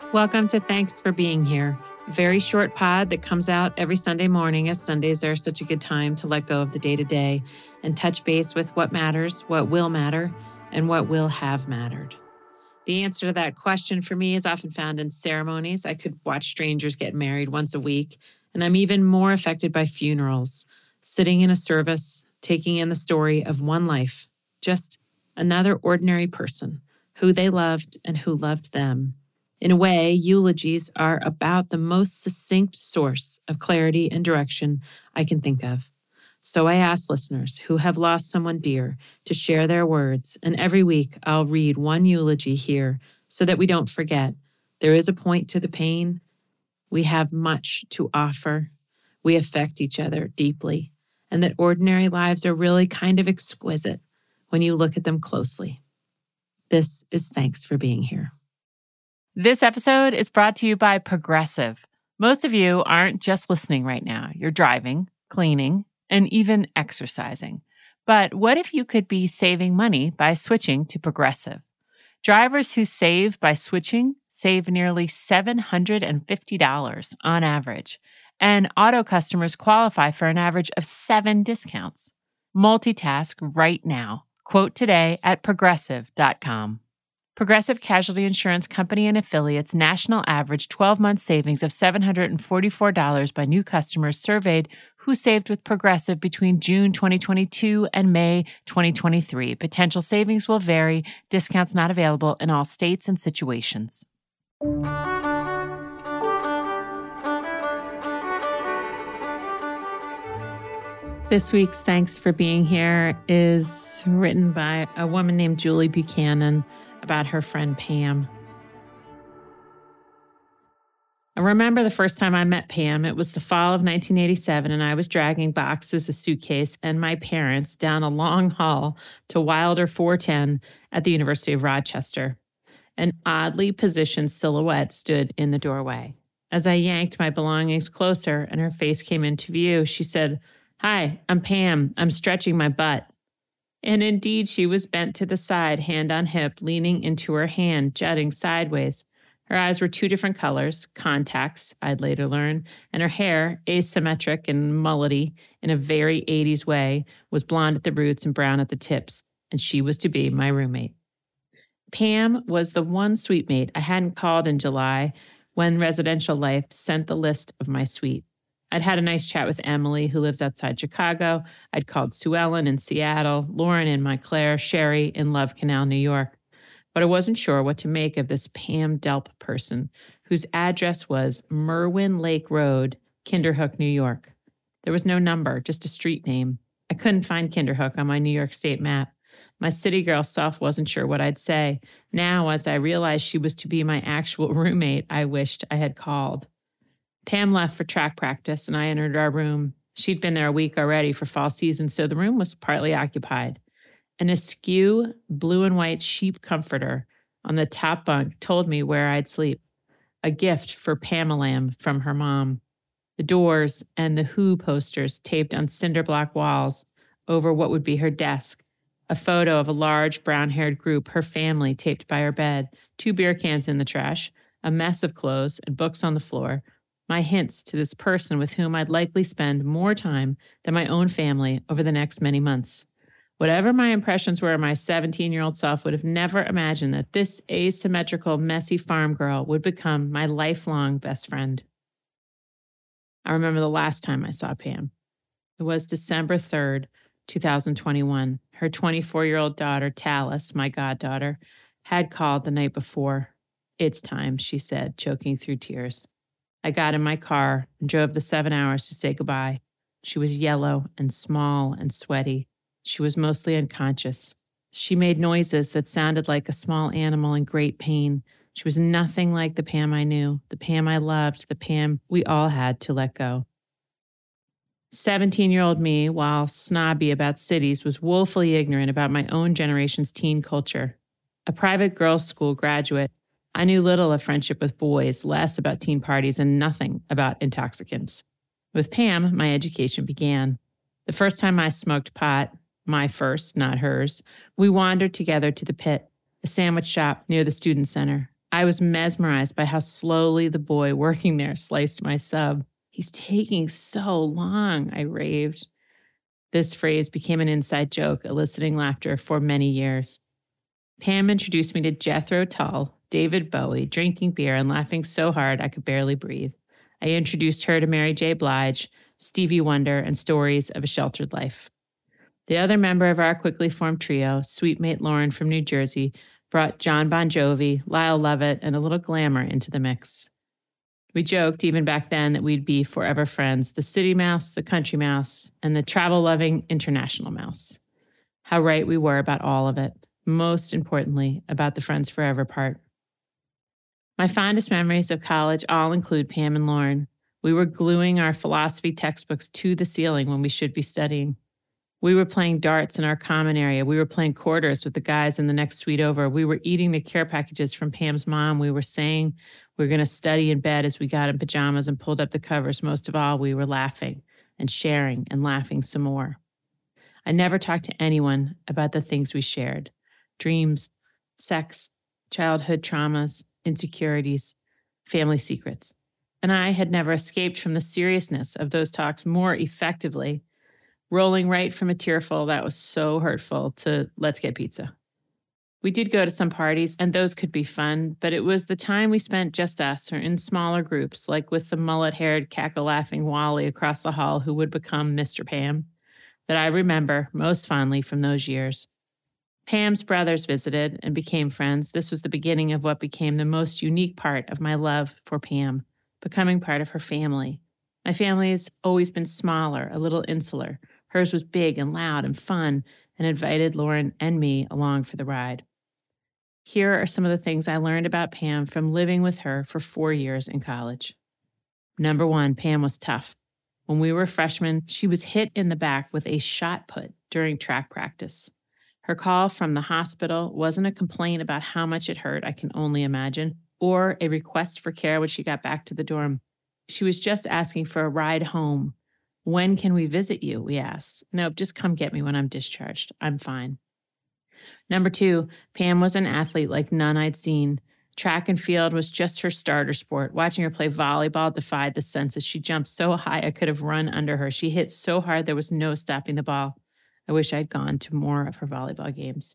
Welcome to Thanks for Being Here, a very short pod that comes out every Sunday morning, as Sundays are such a good time to let go of the day-to-day and touch base with what matters, what will matter, and what will have mattered. The answer to that question for me is often found in ceremonies. I could watch strangers get married once a week, and I'm even more affected by funerals, sitting in a service, taking in the story of one life, just another ordinary person, who they loved and who loved them. In a way, eulogies are about the most succinct source of clarity and direction I can think of. So I ask listeners who have lost someone dear to share their words, and every week I'll read one eulogy here so that we don't forget. There is a point to the pain. We have much to offer. We affect each other deeply, and that ordinary lives are really kind of exquisite when you look at them closely. This is Thanks for Being Here. This episode is brought to you by Progressive. Most of you aren't just listening right now. You're driving, cleaning, and even exercising. But what if you could be saving money by switching to Progressive? Drivers who save by switching save nearly $750 on average, and auto customers qualify for an average of 7 discounts. Multitask right now. Quote today at progressive.com. Progressive Casualty Insurance Company and Affiliates national average 12-month savings of $744 by new customers surveyed who saved with Progressive between June 2022 and May 2023. Potential savings will vary. Discounts not available in all states and situations. This week's Thanks for Being Here is written by a woman named Julie Buchanan about her friend Pam. I remember the first time I met Pam. It was the fall of 1987, and I was dragging boxes, a suitcase, and my parents down a long hall to Wilder 410 at the University of Rochester. An oddly positioned silhouette stood in the doorway. As I yanked my belongings closer and her face came into view, she said, "Hi, I'm Pam. I'm stretching my butt." And indeed, she was bent to the side, hand on hip, leaning into her hand, jutting sideways. Her eyes were 2 different colors, contacts, I'd later learn, and her hair, asymmetric and mullety in a very 80s way, was blonde at the roots and brown at the tips, and she was to be my roommate. Pam was the one suite mate I hadn't called in July when residential life sent the list of my suite. I'd had a nice chat with Emily, who lives outside Chicago. I'd called Sue Ellen in Seattle, Lauren in Montclair, Sherry in Love Canal, New York. But I wasn't sure what to make of this Pam Delp person, whose address was Merwin Lake Road, Kinderhook, New York. There was no number, just a street name. I couldn't find Kinderhook on my New York State map. My city girl self wasn't sure what I'd say. Now, as I realized she was to be my actual roommate, I wished I had called. Pam left for track practice, and I entered our room. She'd been there a week already for fall season, so the room was partly occupied. An askew blue and white sheep comforter on the top bunk told me where I'd sleep, a gift for Pam-a-lamb from her mom. The doors and the Who posters taped on cinder block walls over what would be her desk, a photo of a large brown-haired group, her family, taped by her bed, 2 beer cans in the trash, a mess of clothes and books on the floor, my hints to this person with whom I'd likely spend more time than my own family over the next many months. Whatever my impressions were, my 17-year-old self would have never imagined that this asymmetrical, messy farm girl would become my lifelong best friend. I remember the last time I saw Pam. It was December 3rd, 2021. Her 24-year-old daughter, Tallis, my goddaughter, had called the night before. "It's time," she said, choking through tears. I got in my car and drove the 7 hours to say goodbye. She was yellow and small and sweaty. She was mostly unconscious. She made noises that sounded like a small animal in great pain. She was nothing like the Pam I knew, the Pam I loved, the Pam we all had to let go. 17-year-old me, while snobby about cities, was woefully ignorant about my own generation's teen culture. A private girls' school graduate, I knew little of friendship with boys, less about teen parties, and nothing about intoxicants. With Pam, my education began. The first time I smoked pot, my first, not hers, we wandered together to the Pit, a sandwich shop near the student center. I was mesmerized by how slowly the boy working there sliced my sub. He's taking so long, I raved. This phrase became an inside joke, eliciting laughter for many years. Pam introduced me to Jethro Tull, David Bowie, drinking beer and laughing so hard I could barely breathe. I introduced her to Mary J. Blige, Stevie Wonder, and stories of a sheltered life. The other member of our quickly formed trio, sweet mate Lauren from New Jersey, brought John Bon Jovi, Lyle Lovett, and a little glamour into the mix. We joked even back then that we'd be forever friends, the city mouse, the country mouse, and the travel-loving international mouse. How right we were about all of it. Most importantly, about the friends forever part. My fondest memories of college all include Pam and Lauren. We were gluing our philosophy textbooks to the ceiling when we should be studying. We were playing darts in our common area. We were playing quarters with the guys in the next suite over. We were eating the care packages from Pam's mom. We were saying we were going to study in bed as we got in pajamas and pulled up the covers. Most of all, we were laughing and sharing and laughing some more. I never talked to anyone about the things we shared: dreams, sex, childhood traumas, insecurities, family secrets. And I had never escaped from the seriousness of those talks more effectively, rolling right from a tearful that was so hurtful to let's get pizza. We did go to some parties, and those could be fun, but it was the time we spent just us or in smaller groups, like with the mullet-haired, cackle-laughing Wally across the hall who would become Mr. Pam, that I remember most fondly from those years. Pam's brothers visited and became friends. This was the beginning of what became the most unique part of my love for Pam, becoming part of her family. My family has always been smaller, a little insular. Hers was big and loud and fun, and invited Lauren and me along for the ride. Here are some of the things I learned about Pam from living with her for 4 years in college. Number one, Pam was tough. When we were freshmen, she was hit in the back with a shot put during track practice. Her call from the hospital wasn't a complaint about how much it hurt, I can only imagine, or a request for care when she got back to the dorm. She was just asking for a ride home. When can we visit you? We asked. Nope, just come get me when I'm discharged. I'm fine. Number two, Pam was an athlete like none I'd seen. Track and field was just her starter sport. Watching her play volleyball defied the senses. She jumped so high I could have run under her. She hit so hard there was no stopping the ball. I wish I'd gone to more of her volleyball games.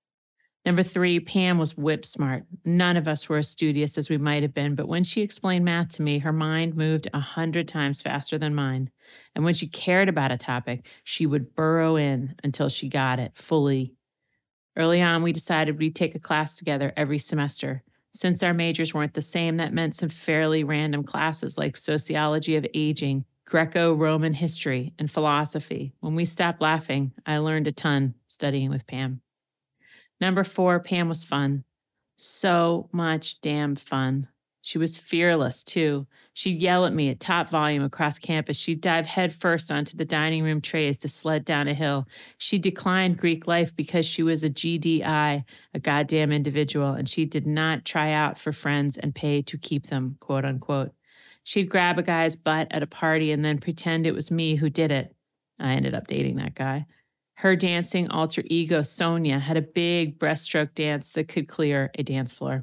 Number three, Pam was whip smart. None of us were as studious as we might have been, but when she explained math to me, her mind moved 100 times faster than mine. And when she cared about a topic, she would burrow in until she got it fully. Early on, we decided we'd take a class together every semester. Since our majors weren't the same, that meant some fairly random classes like sociology of aging, Greco-Roman history, and philosophy. When we stopped laughing, I learned a ton studying with Pam. Number four, Pam was fun. So much damn fun. She was fearless, too. She'd yell at me at top volume across campus. She'd dive headfirst onto the dining room trays to sled down a hill. She declined Greek life because she was a GDI, a goddamn individual, and she did not try out for friends and pay to keep them, quote unquote. She'd grab a guy's butt at a party and then pretend it was me who did it. I ended up dating that guy. Her dancing alter ego, Sonia, had a big breaststroke dance that could clear a dance floor.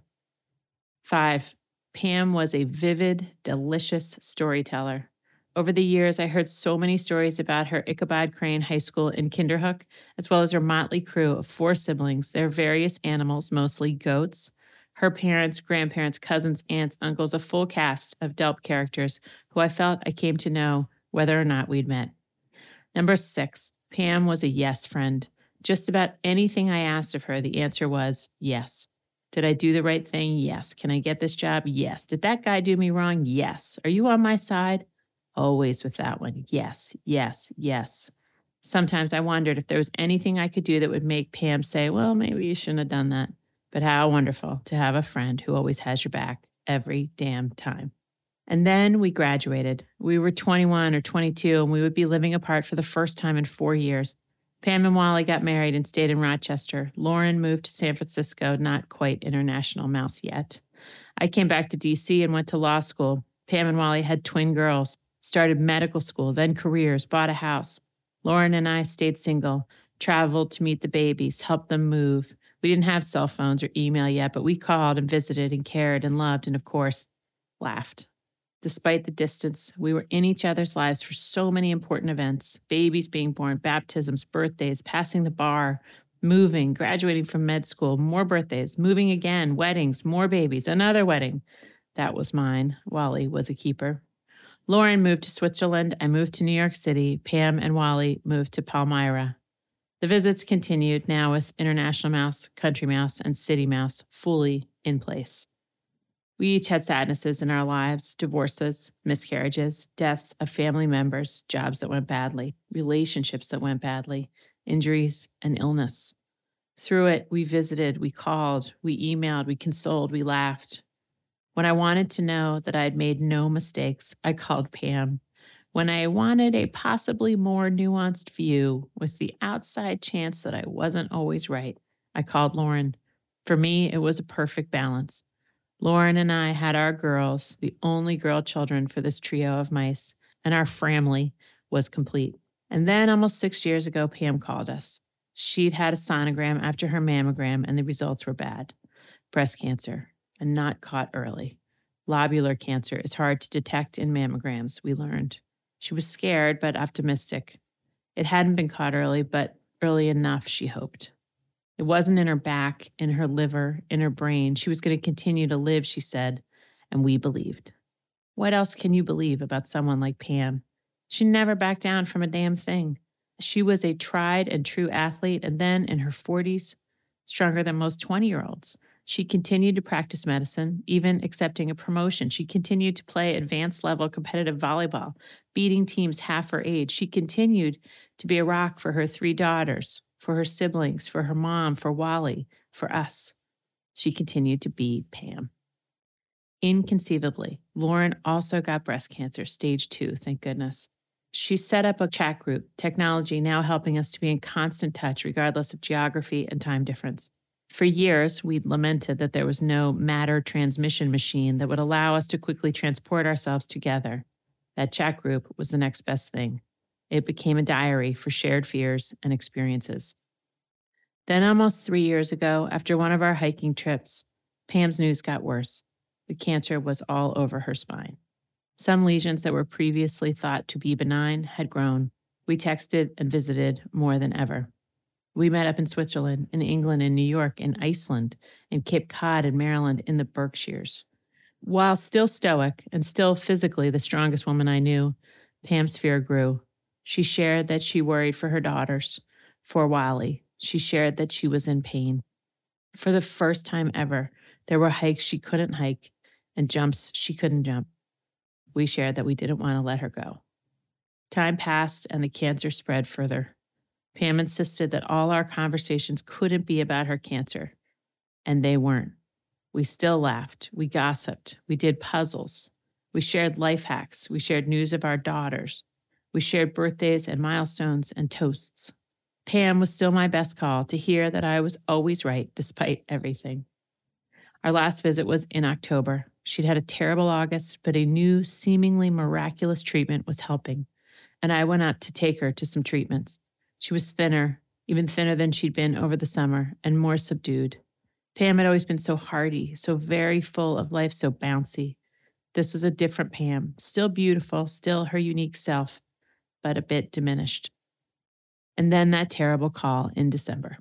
5, Pam was a vivid, delicious storyteller. Over the years, I heard so many stories about her Ichabod Crane High School in Kinderhook, as well as her motley crew of 4 siblings, their various animals, mostly goats, her parents, grandparents, cousins, aunts, uncles, a full cast of Delp characters who I felt I came to know whether or not we'd met. Number 6, Pam was a yes friend. Just about anything I asked of her, the answer was yes. Did I do the right thing? Yes. Can I get this job? Yes. Did that guy do me wrong? Yes. Are you on my side? Always with that one. Yes, yes, yes. Sometimes I wondered if there was anything I could do that would make Pam say, well, maybe you shouldn't have done that. But how wonderful to have a friend who always has your back every damn time. And then we graduated. We were 21 or 22, and we would be living apart for the first time in 4 years. Pam and Wally got married and stayed in Rochester. Lauren moved to San Francisco, not quite international mouse yet. I came back to DC and went to law school. Pam and Wally had twin girls, started medical school, then careers, bought a house. Lauren and I stayed single, traveled to meet the babies, helped them move. We didn't have cell phones or email yet, but we called and visited and cared and loved and, of course, laughed. Despite the distance, we were in each other's lives for so many important events: babies being born, baptisms, birthdays, passing the bar, moving, graduating from med school, more birthdays, moving again, weddings, more babies, another wedding. That was mine. Wally was a keeper. Lauren moved to Switzerland. I moved to New York City. Pam and Wally moved to Palmyra. The visits continued, now with International Mouse, Country Mouse, and City Mouse fully in place. We each had sadnesses in our lives: divorces, miscarriages, deaths of family members, jobs that went badly, relationships that went badly, injuries, and illness. Through it, we visited, we called, we emailed, we consoled, we laughed. When I wanted to know that I had made no mistakes, I called Pam. When I wanted a possibly more nuanced view with the outside chance that I wasn't always right, I called Lauren. For me, it was a perfect balance. Lauren and I had our girls, the only girl children for this trio of mice, and our family was complete. And then almost 6 years ago, Pam called us. She'd had a sonogram after her mammogram, and the results were bad. Breast cancer, and not caught early. Lobular cancer is hard to detect in mammograms, we learned. She was scared, but optimistic. It hadn't been caught early, but early enough, she hoped. It wasn't in her back, in her liver, in her brain. She was going to continue to live, she said, and we believed. What else can you believe about someone like Pam? She never backed down from a damn thing. She was a tried and true athlete, and then in her 40s, stronger than most 20-year-olds. She continued to practice medicine, even accepting a promotion. She continued to play advanced level competitive volleyball, beating teams half her age. She continued to be a rock for her 3 daughters, for her siblings, for her mom, for Wally, for us. She continued to be Pam. Inconceivably, Lauren also got breast cancer, stage 2, thank goodness. She set up a chat group, technology now helping us to be in constant touch regardless of geography and time difference. For years, we'd lamented that there was no matter transmission machine that would allow us to quickly transport ourselves together. That chat group was the next best thing. It became a diary for shared fears and experiences. Then almost 3 years ago, after one of our hiking trips, Pam's news got worse. The cancer was all over her spine. Some lesions that were previously thought to be benign had grown. We texted and visited more than ever. We met up in Switzerland, in England, in New York, in Iceland, in Cape Cod, in Maryland, in the Berkshires. While still stoic and still physically the strongest woman I knew, Pam's fear grew. She shared that she worried for her daughters, for Wally. She shared that she was in pain. For the first time ever, there were hikes she couldn't hike and jumps she couldn't jump. We shared that we didn't want to let her go. Time passed and the cancer spread further. Pam insisted that all our conversations couldn't be about her cancer, and they weren't. We still laughed, we gossiped, we did puzzles, we shared life hacks, we shared news of our daughters, we shared birthdays and milestones and toasts. Pam was still my best call to hear that I was always right despite everything. Our last visit was in October. She'd had a terrible August, but a new, seemingly miraculous treatment was helping, and I went up to take her to some treatments. She was thinner, even thinner than she'd been over the summer, and more subdued. Pam had always been so hearty, so very full of life, so bouncy. This was a different Pam, still beautiful, still her unique self, but a bit diminished. And then that terrible call in December.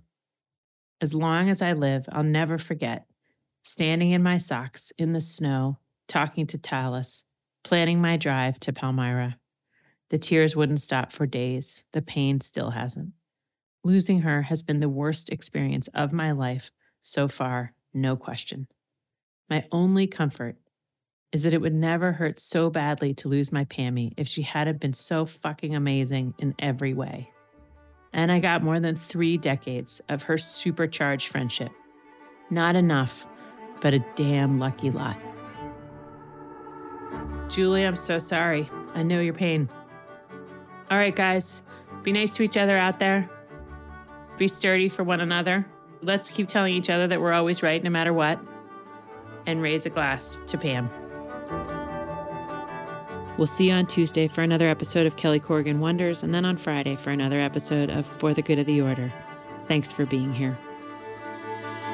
As long as I live, I'll never forget standing in my socks in the snow, talking to Talis, planning my drive to Palmyra. The tears wouldn't stop for days. The pain still hasn't. Losing her has been the worst experience of my life so far, no question. My only comfort is that it would never hurt so badly to lose my Pammy if she hadn't been so fucking amazing in every way. And I got more than 3 decades of her supercharged friendship. Not enough, but a damn lucky lot. Julie, I'm so sorry. I know your pain. All right, guys, be nice to each other out there. Be sturdy for one another. Let's keep telling each other that we're always right no matter what. And raise a glass to Pam. We'll see you on Tuesday for another episode of Kelly Corrigan Wonders, and then on Friday for another episode of For the Good of the Order. Thanks for being here.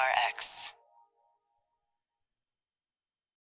PRX.